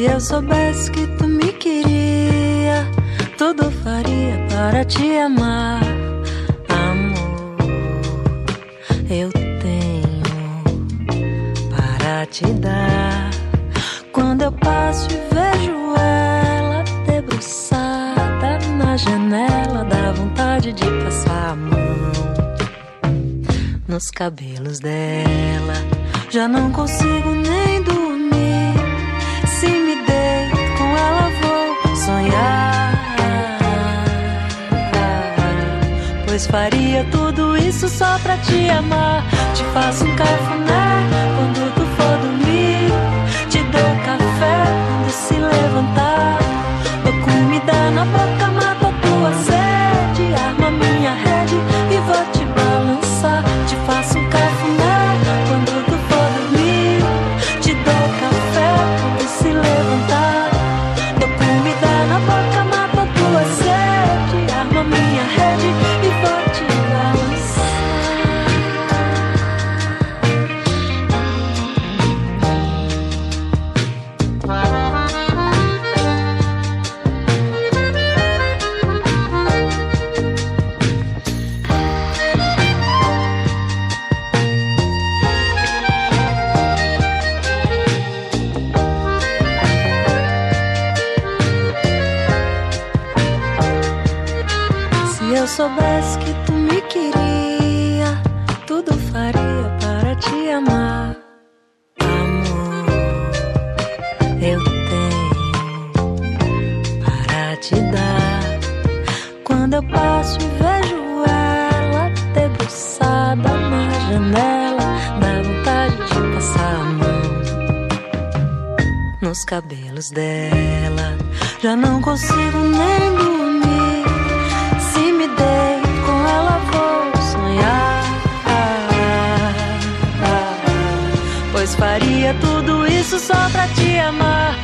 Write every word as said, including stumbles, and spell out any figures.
Se eu soubesse que tu me queria, tudo faria para te amar. Amor, eu tenho para te dar. Quando eu passo e vejo ela debruçada na janela, dá vontade de passar a mão nos cabelos dela. Já não consigo nem dormir. Se me deito com ela vou sonhar, pois faria tudo isso só pra te amar. Te faço um cafuné quando tu for dormir, te dou café quando se levantar, dou comida na boca, mato a tua sede, arma minha rede e vou te balançar. Te faço um cafuné quando tu for dormir, te dou café quando se levantar, dou comida na boca, mato a tua sede, arma minha rede e vou te balançar. Se eu soubesse que tu me queria, tudo faria para te amar. Amor, eu tenho para te dar. Quando eu passo e vejo ela debruçada na janela, dá vontade de passar a mão nos cabelos dela. Já não consigo nem dormir. Se me deito com ela vou sonhar, pois faria tudo isso só pra te amar.